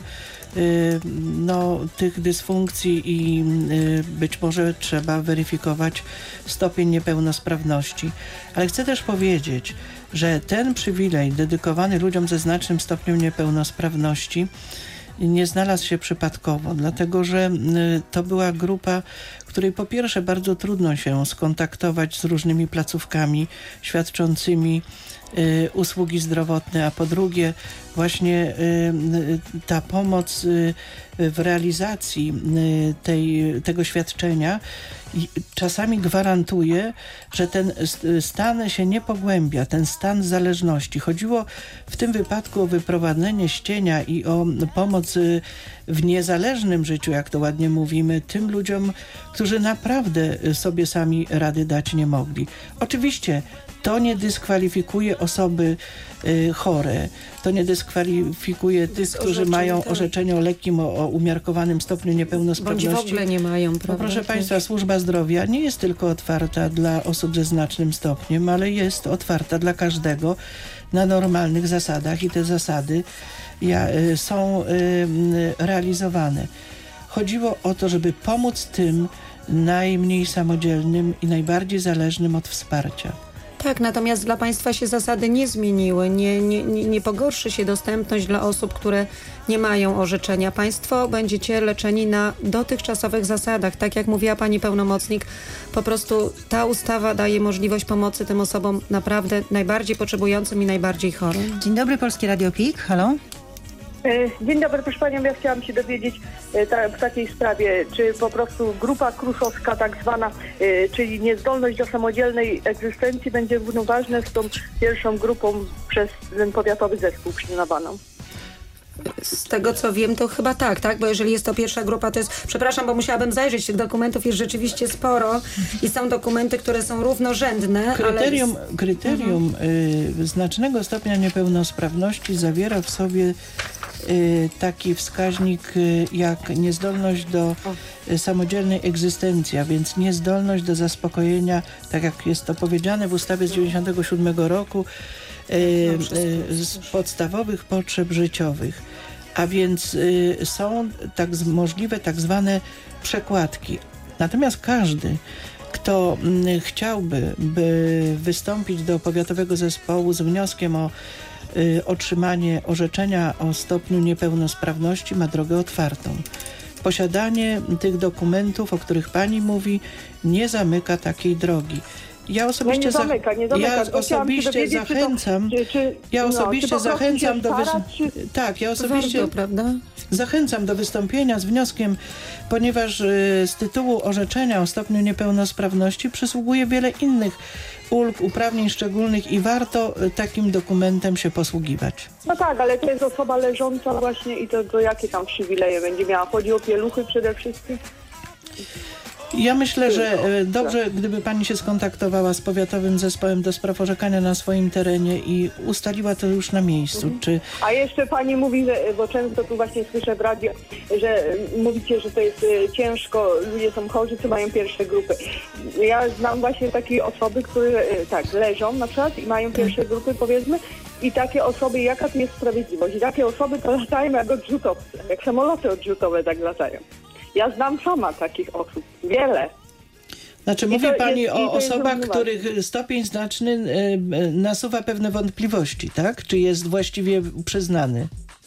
G: y, no, tych dysfunkcji i y, być może trzeba weryfikować stopień niepełnosprawności. Ale chcę też powiedzieć, że ten przywilej dedykowany ludziom ze znacznym stopniem niepełnosprawności nie znalazł się przypadkowo, dlatego że y, to była grupa, której po pierwsze bardzo trudno się skontaktować z różnymi placówkami świadczącymi y, usługi zdrowotne, a po drugie właśnie y, y, ta pomoc y, w realizacji y, tej, tego świadczenia i czasami gwarantuje, że ten stan się nie pogłębia, ten stan zależności. Chodziło w tym wypadku o wyprowadzenie z cienia i o pomoc w niezależnym życiu, jak to ładnie mówimy, tym ludziom, którzy naprawdę sobie sami rady dać nie mogli. Oczywiście to nie dyskwalifikuje osoby y, chore, to nie dyskwalifikuje tych, którzy
C: orzeczeń,
G: mają
C: tak.
G: orzeczenie o lekkim, o, o umiarkowanym stopniu
C: Bądź
G: niepełnosprawności.
C: w ogóle nie mają,
G: No,
C: prawda?
G: proszę Państwa, służba zdrowia nie jest tylko otwarta dla osób ze znacznym stopniem, ale jest otwarta dla każdego na normalnych zasadach i te zasady ja, y, są y, y, realizowane. Chodziło o to, żeby pomóc tym najmniej samodzielnym i najbardziej zależnym od wsparcia.
C: Tak, natomiast dla państwa się zasady nie zmieniły. Nie, nie, nie, nie pogorszy się dostępność dla osób, które nie mają orzeczenia. Państwo będziecie leczeni na dotychczasowych zasadach. Tak jak mówiła pani pełnomocnik, po prostu ta ustawa daje możliwość pomocy tym osobom naprawdę najbardziej potrzebującym i najbardziej chorym.
B: Dzień dobry, Polskie Radio Pik. Halo?
I: Dzień dobry, proszę Panią, ja chciałam się dowiedzieć e, ta, w takiej sprawie, czy po prostu grupa kruszowska tak zwana, e, czyli niezdolność do samodzielnej egzystencji będzie równoważna z tą pierwszą grupą przez ten powiatowy zespół przyjmowaną.
C: Z tego co wiem, to chyba tak, tak? Bo jeżeli jest to pierwsza grupa, to jest... Przepraszam, bo musiałabym zajrzeć, tych dokumentów jest rzeczywiście sporo i są dokumenty, które są równorzędne,
G: Kryterium,
C: ale...
G: kryterium y, znacznego stopnia niepełnosprawności zawiera w sobie y, taki wskaźnik y, jak niezdolność do y, samodzielnej egzystencji, a więc niezdolność do zaspokojenia, tak jak jest to powiedziane w ustawie z dziewięćdziesiątego siódmego roku, y, y, z podstawowych potrzeb życiowych. A więc y, są tak z, możliwe tak zwane przekładki. Natomiast każdy, kto mm, chciałby by wystąpić do Powiatowego Zespołu z wnioskiem o y, otrzymanie orzeczenia o stopniu niepełnosprawności, ma drogę otwartą. Posiadanie tych dokumentów, o których pani mówi, nie zamyka takiej drogi. Ja osobiście,
I: nie zamyka, nie zamyka.
G: ja
I: Bo chciałam się
G: osobiście
I: dowiedzieć, czy to-
G: zachęcam,
I: czy- czy-
G: ja
I: no,
G: osobiście
I: czy po prostu
G: zachęcam
I: się
G: do wys...
I: starać, czy-
G: tak, ja osobiście
C: Warto, prawda?
G: zachęcam do wystąpienia z wnioskiem, ponieważ y, z tytułu orzeczenia o stopniu niepełnosprawności przysługuje wiele innych ulg, uprawnień szczególnych i warto y, takim dokumentem się posługiwać.
I: No tak, ale to jest osoba leżąca właśnie i to, to jakie tam przywileje będzie miała? Chodzi o pieluchy przede wszystkim?
G: Ja myślę, że y, dobrze, gdyby pani się skontaktowała z Powiatowym Zespołem do Spraw Orzekania na swoim terenie i ustaliła to już na miejscu. Czy
I: A jeszcze pani mówi, że, bo często tu właśnie słyszę w radio, że mówicie, że to jest e, ciężko, ludzie są chorzy, co mają pierwsze grupy. Ja znam właśnie takie osoby, które e, tak leżą na przykład i mają pierwsze grupy, powiedzmy, i takie osoby, jaka tu jest sprawiedliwość? I takie osoby to latają jak odrzutowce, jak samoloty odrzutowe tak latają. Ja znam sama takich osób, wiele.
G: Znaczy
I: I
G: mówi
I: to
G: pani
I: jest- i
G: o
I: to jest
G: osobach,
I: równoważne.
G: których stopień znaczny y, y, nasuwa pewne wątpliwości, tak? Czy jest właściwie przyznany?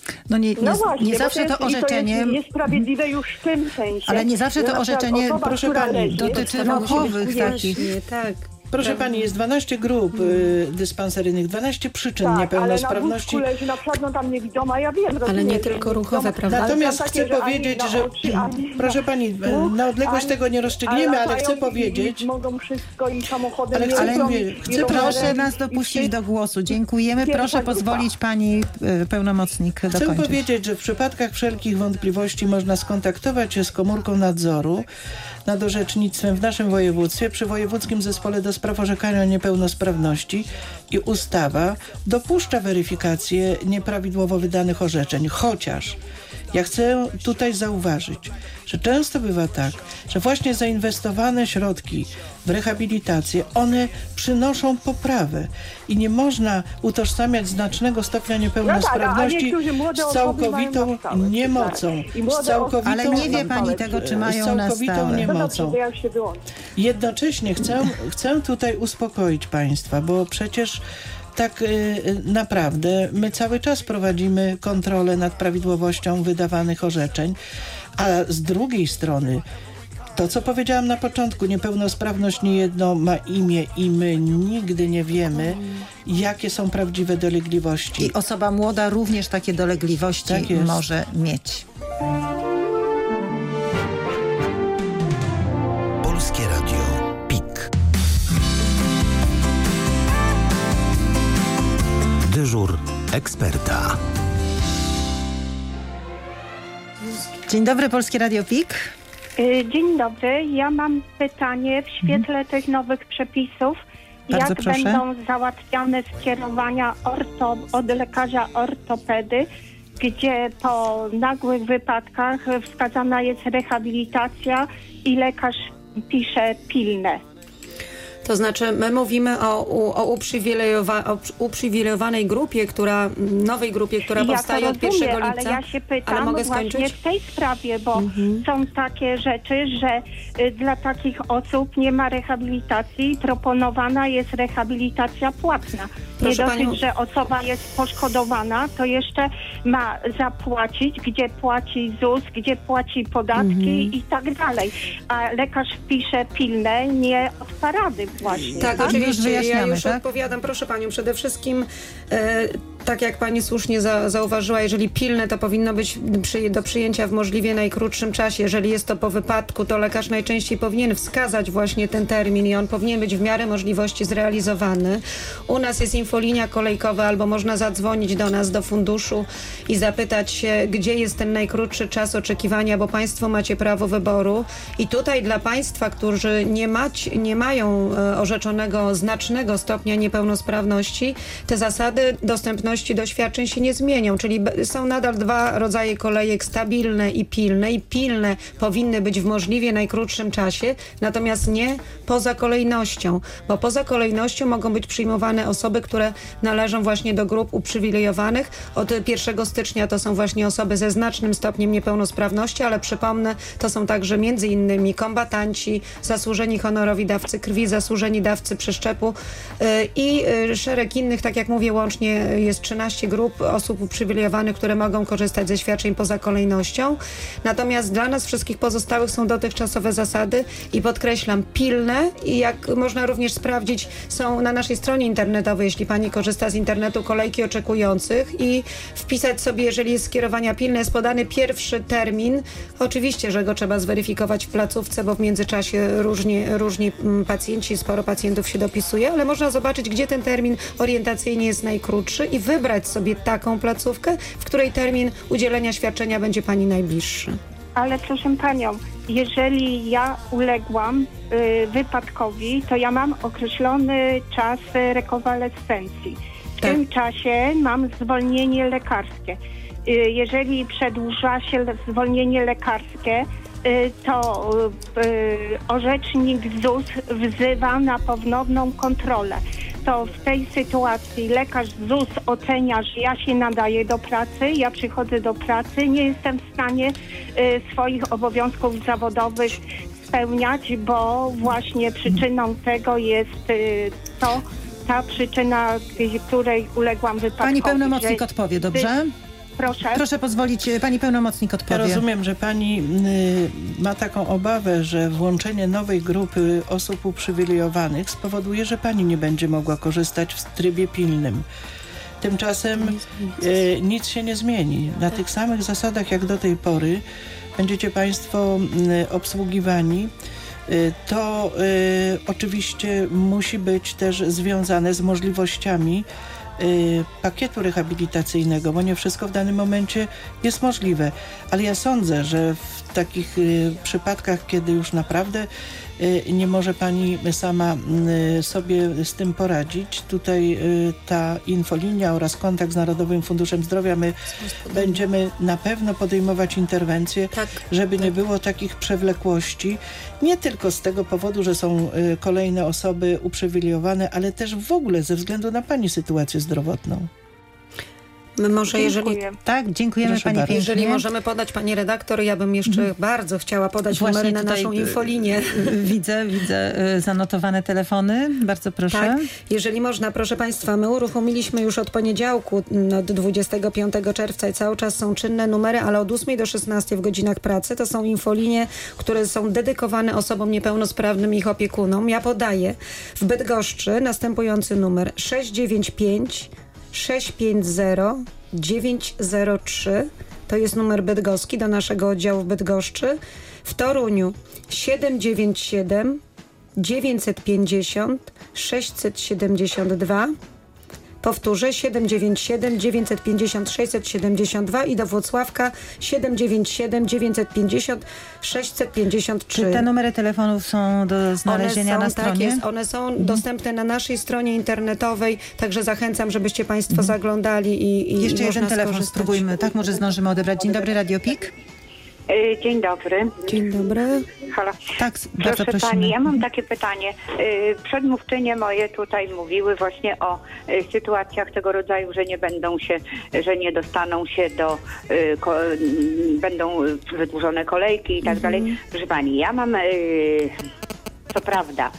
B: No nie, nie,
I: No właśnie,
B: nie
I: bo
B: zawsze
I: to,
B: to
I: jest,
B: orzeczenie...
I: to jest niesprawiedliwe już w tym sensie.
B: Ale nie zawsze
I: że
B: to
I: na przykład
B: orzeczenie,
I: osoba,
G: proszę
I: która
G: pani,
I: leży,
B: dotyczy
I: to
B: ruchowych takich.
C: Nie, tak.
G: Proszę pani, jest dwanaście grup y, dyspanseryjnych, dwanaście przyczyn
I: tak,
G: niepełnosprawności.
I: Ale na wózku leży na przykład, no tam niewidoma, ja wiem,
C: Ale
I: rozumiem,
C: nie tylko ruchowe, prawda?
G: Natomiast
I: Ale
G: chcę
I: takie, że
G: powiedzieć,
I: ani
G: że,
I: na oczy, ani
G: proszę
I: na
G: pani,
I: słuch,
G: na odległość
I: ani-
G: tego nie rozstrzygniemy, ale chcę
I: latają i-
G: powiedzieć...
I: I mogą wszystko i samochodem
G: Ale chcę
I: jeżdżą,
G: powiedzieć-
I: i
G: chcę-
I: rowerem,
B: Proszę
I: i
B: nas dopuścić
I: wszyscy-
B: do głosu. Dziękujemy.
I: Pierwsza
B: Proszę
I: grupa.
B: pozwolić pani y, pełnomocnik
G: Chcę
B: dokończyć.
G: powiedzieć, że w przypadkach wszelkich wątpliwości można skontaktować się z komórką nadzoru nad orzecznictwem w naszym województwie przy Wojewódzkim Zespole do Spraw Orzekania o Niepełnosprawności i ustawa dopuszcza weryfikację nieprawidłowo wydanych orzeczeń, chociaż ja chcę tutaj zauważyć, że często bywa tak, że właśnie zainwestowane środki w rehabilitację, one przynoszą poprawę i nie można utożsamiać znacznego stopnia niepełnosprawności
I: No tak, a niektórzy młode
G: z
I: osoby mają
G: całkowitą
I: na stałe,
G: niemocą,
I: tak. I młode
G: z całkowitą,
B: Ale nie wie pani tego, czy
G: z
B: mają na
G: całkowitą
B: stałe.
I: No dobrze,
G: niemocą.
I: to ja już się wyłączę.
G: Jednocześnie chcę, chcę tutaj uspokoić państwa, bo przecież tak y, naprawdę my cały czas prowadzimy kontrolę nad prawidłowością wydawanych orzeczeń, a z drugiej strony to, co powiedziałam na początku, niepełnosprawność niejedno ma imię i my nigdy nie wiemy, jakie są prawdziwe dolegliwości.
B: I osoba młoda również takie dolegliwości
G: Tak jest.
B: może mieć.
F: Polskie Radio PiK. Dyżur eksperta.
B: Dzień dobry, Polskie Radio PiK.
H: Y, Dzień dobry. Ja mam pytanie w świetle tych nowych przepisów.
B: Bardzo
H: Jak
B: proszę.
H: będą załatwiane skierowania orto, od lekarza ortopedy, gdzie po nagłych wypadkach wskazana jest rehabilitacja i lekarz pisze pilne.
C: To znaczy, my mówimy o, o, uprzywilejowa, o uprzywilejowanej grupie, która, nowej grupie, która
H: Ja
C: powstaje
H: to
C: od pierwszego
H: rozumiem,
C: lipca.
H: ale ja się
C: Ale
H: pytam
C: mogę
H: właśnie
C: skończyć?
H: w tej sprawie, bo
C: Mhm.
H: są takie rzeczy, że y, dla takich osób nie ma rehabilitacji, proponowana jest rehabilitacja płatna.
C: Proszę
H: nie dosyć,
C: panią-
H: że osoba jest poszkodowana, to jeszcze ma zapłacić, gdzie płaci ZUS, gdzie płaci podatki
C: Mhm.
H: i tak dalej. A lekarz wpisze pilne, nie od parady właśnie.
C: Tak,
B: Już
C: oczywiście. Ja
B: wyjaśniamy,
C: już
B: tak?
C: odpowiadam. Proszę panią, przede wszystkim e, tak jak pani słusznie za, zauważyła, jeżeli pilne, to powinno być przy, do przyjęcia w możliwie najkrótszym czasie. Jeżeli jest to po wypadku, to lekarz najczęściej powinien wskazać właśnie ten termin i on powinien być w miarę możliwości zrealizowany. U nas jest infolinia kolejkowa, albo można zadzwonić do nas, do funduszu i zapytać się, gdzie jest ten najkrótszy czas oczekiwania, bo państwo macie prawo wyboru. I tutaj dla państwa, którzy nie, mać, nie mają e, orzeczonego znacznego stopnia niepełnosprawności, te zasady dostępności do świadczeń się nie zmienią, czyli b- są nadal dwa rodzaje kolejek, stabilne i pilne. I pilne powinny być w możliwie najkrótszym czasie, natomiast nie poza kolejnością, bo poza kolejnością mogą być przyjmowane osoby, które należą właśnie do grup uprzywilejowanych. Od pierwszego stycznia to są właśnie osoby ze znacznym stopniem niepełnosprawności, ale przypomnę, to są także między innymi kombatanci, zasłużeni honorowi dawcy krwi, zasłużeni dawcy przeszczepu yy, i yy, szereg innych, tak jak mówię, łącznie jest trzynaście grup osób uprzywilejowanych, które mogą korzystać ze świadczeń poza kolejnością. Natomiast dla nas wszystkich pozostałych są dotychczasowe zasady i podkreślam, pilne i jak można również sprawdzić, są na naszej stronie internetowej, jeśli pani korzysta z internetu, kolejki oczekujących i wpisać sobie, jeżeli jest skierowania pilne, jest podany pierwszy termin. Oczywiście, że go trzeba zweryfikować w placówce, bo w międzyczasie różni, różni mm, pacjenci, sporo pacjentów się dopisuje, ale można zobaczyć, gdzie ten termin orientacyjnie jest najkrótszy i wybrać sobie taką placówkę, w której termin udzielenia świadczenia będzie pani najbliższy.
H: Ale proszę panią, jeżeli ja uległam y, wypadkowi, to ja mam określony czas y, rekonwalescencji. W
C: Tak.
H: tym czasie mam zwolnienie lekarskie. Y, jeżeli przedłuża się le- zwolnienie lekarskie, y, to y, orzecznik ZUS wzywa na ponowną kontrolę. To w tej sytuacji lekarz ZUS ocenia, że ja się nadaję do pracy, ja przychodzę do pracy, nie jestem w stanie y, swoich obowiązków zawodowych spełniać, bo właśnie przyczyną tego jest y, to, ta przyczyna, y, której uległam wypadkowi.
B: Pani pełnomocnik
H: że-
B: odpowie, dobrze?
H: proszę.
B: Proszę pozwolić, pani pełnomocnik odpowie.
G: Ja rozumiem, że pani y, ma taką obawę, że włączenie nowej grupy osób uprzywilejowanych spowoduje, że pani nie będzie mogła korzystać w trybie pilnym. Tymczasem y, nic się nie zmieni. Na tych samych zasadach jak do tej pory będziecie państwo y, obsługiwani. Y, to y, oczywiście musi być też związane z możliwościami y, pakietu rehabilitacyjnego, bo nie wszystko w danym momencie jest możliwe. Ale ja sądzę, że w takich y, przypadkach, kiedy już naprawdę y, nie może pani sama y, sobie z tym poradzić, tutaj y, ta infolinia oraz kontakt z Narodowym Funduszem Zdrowia, my będziemy na pewno podejmować interwencje,
C: Tak,
G: żeby
C: tak.
G: nie było takich przewlekłości. Nie tylko z tego powodu, że są y, kolejne osoby uprzywilejowane, ale też w ogóle ze względu na pani sytuację zdrowotną.
C: My może jeżeli,
H: Dziękuję.
B: Tak, dziękujemy
G: Proszę
B: pani
G: bardzo.
B: pięknie.
C: jeżeli możemy podać, pani redaktor, ja bym jeszcze
B: Mhm.
C: bardzo chciała podać
B: Właśnie
C: numery na
B: tutaj,
C: naszą
B: y,
C: infolinię.
B: Widzę, widzę y, zanotowane telefony. Bardzo proszę.
C: Tak, jeżeli można, proszę Państwa, my uruchomiliśmy już od poniedziałku, od dwudziestego piątego czerwca i cały czas są czynne numery, ale od ósmej do szesnastej w godzinach pracy to są infolinie, które są dedykowane osobom niepełnosprawnym i ich opiekunom. Ja podaję w Bydgoszczy następujący numer sześć dziewięć pięć sześć pięć zero dziewięć zero trzy. To jest numer bydgoski do naszego oddziału w Bydgoszczy. W Toruniu siedem dziewięć siedem dziewięćset pięćdziesiąt sześćset siedemdziesiąt dwa. Powtórzę, siedem dziewięć siedem dziewięćset pięćdziesiąt sześćset siedemdziesiąt dwa i do Włocławka siedem dziewięć siedem dziewięćset pięćdziesiąt sześćset pięćdziesiąt trzy.
B: Czy te numery telefonów są do znalezienia
C: one
B: na
C: są, tak
B: stronie?
C: jest, one są dostępne na naszej stronie internetowej, także zachęcam, żebyście Państwo zaglądali i, i
B: Jeszcze
C: i
B: jeden
C: można
B: telefon
C: skorzystać.
B: spróbujmy. Tak, może zdążymy odebrać. Dzień dobry, Radio Pik.
A: Y, Dzień dobry.
C: Dzień dobry.
A: Halo.
B: Tak, bardzo
A: Proszę
B: prosimy.
A: Pani, ja mam takie pytanie. Y, Przedmówczynie moje tutaj mówiły właśnie o y, sytuacjach tego rodzaju, że nie będą się, że nie dostaną się do, y, ko, y, będą wydłużone kolejki i tak dalej. Proszę Pani, ja mam, y, co prawda,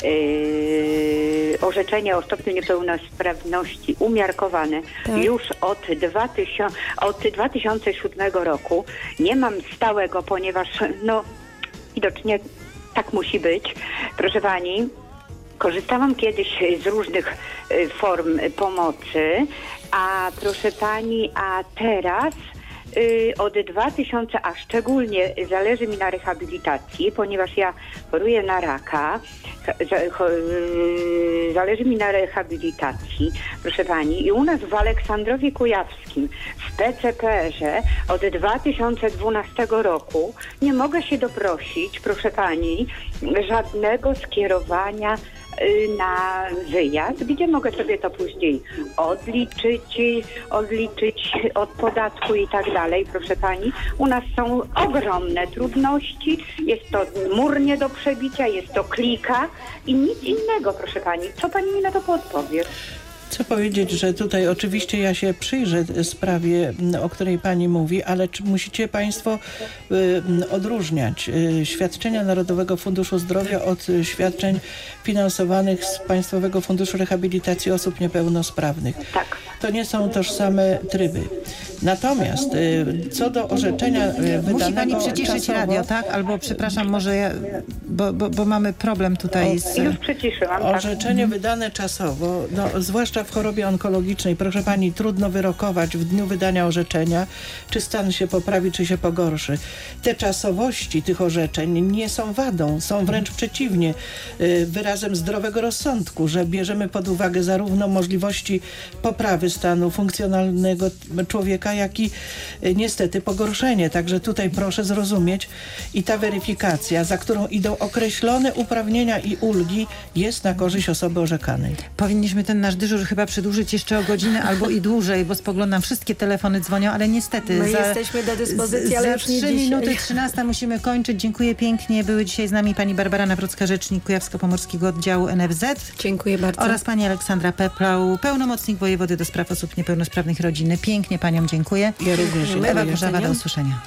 A: Yy, orzeczenie o stopniu niepełnosprawności umiarkowane
C: Tak.
A: już od, dwa tysiące, od dwa tysiące siódmego roku. Nie mam stałego, ponieważ no widocznie tak musi być. Proszę Pani, korzystałam kiedyś z różnych y, form pomocy, a proszę Pani, a teraz y, od dwa tysiące, a szczególnie zależy mi na rehabilitacji, ponieważ ja choruję na raka, za, cho, y, zależy mi na rehabilitacji, proszę Pani, i u nas w Aleksandrowie Kujawskim w P C P R-ze od dwa tysiące dwunastego roku nie mogę się doprosić, proszę Pani, żadnego skierowania na wyjazd, gdzie mogę sobie to później odliczyć, odliczyć od podatku i tak dalej, proszę Pani. U nas są ogromne trudności, jest to mur nie do przebicia, jest to klika i nic innego, proszę Pani. Co Pani mi na to podpowie?
G: Chcę powiedzieć, że tutaj oczywiście ja się przyjrzę sprawie, o której pani mówi, ale czy musicie państwo y, odróżniać y, świadczenia Narodowego Funduszu Zdrowia od y, świadczeń finansowanych z Państwowego Funduszu Rehabilitacji Osób Niepełnosprawnych.
A: Tak.
G: To nie są tożsame tryby. Natomiast y, co do orzeczenia y, wydanego
B: Musi pani przyciszyć
G: czasowo,
B: radio, tak? Albo przepraszam, może ja, bo, bo, bo mamy problem tutaj z...
A: Już przyciszyłam, tak.
G: Orzeczenie wydane czasowo, no, zwłaszcza w chorobie onkologicznej, proszę pani, trudno wyrokować w dniu wydania orzeczenia, czy stan się poprawi, czy się pogorszy. Te czasowości tych orzeczeń nie są wadą, są wręcz przeciwnie, y, wyrazem zdrowego rozsądku, że bierzemy pod uwagę zarówno możliwości poprawy stanu funkcjonalnego człowieka, jak i y, niestety pogorszenie. Także tutaj proszę zrozumieć i ta weryfikacja, za którą idą określone uprawnienia i ulgi, jest na korzyść osoby orzekanej.
B: Powinniśmy ten nasz dyżur chyba przedłużyć jeszcze o godzinę albo i dłużej, bo spoglądam, wszystkie telefony dzwonią, ale niestety
C: My
B: za,
C: jesteśmy do dyspozycji, ale
B: za
C: już nie
B: trzy
C: dzisiaj.
B: minuty trzynasta musimy kończyć. Dziękuję pięknie. Były dzisiaj z nami pani Barbara Nawrocka, rzecznik Kujawsko-Pomorskiego Oddziału N F Z.
C: Dziękuję bardzo.
B: Oraz pani Aleksandra Peplau, pełnomocnik wojewody do spraw osób niepełnosprawnych rodziny. Pięknie paniom dziękuję.
G: Ja również
B: Ewa
G: dziękuję.
B: Kurzawa, do usłyszenia.